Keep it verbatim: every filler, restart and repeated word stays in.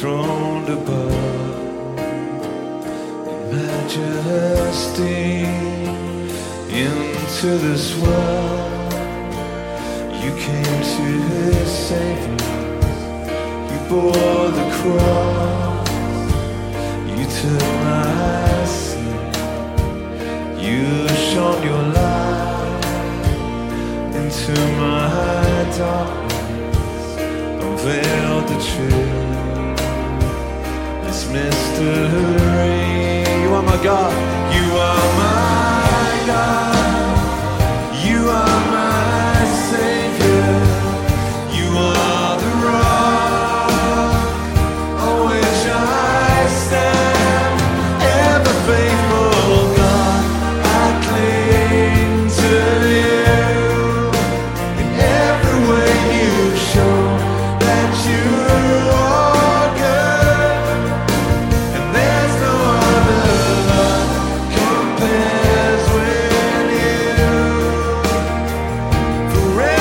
enthroned above in majesty. Into this world you came to save us. You bore the cross, you took my sin, you shone your light into my darkness, unveiled the truth, this mystery. You are my God, you are